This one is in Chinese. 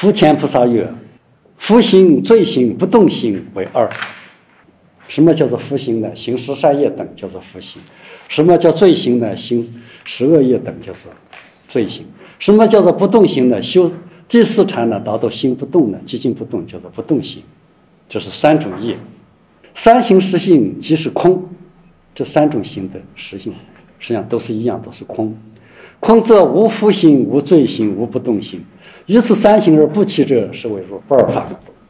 福田菩萨曰：福行、罪行、不动行为二。什么叫做福行呢？行十善业等叫做福行。什么叫罪行呢？行十恶业等叫做罪行。什么叫做不动行呢？修第四禅呢，达到心不动呢，寂静不动，叫做不动行。这是三种业。三行实性即是空，这三种行的实性实际上都是一样，都是空。空则无福行、无罪行、无不动行。于此三行而不起者，是谓入不二法门。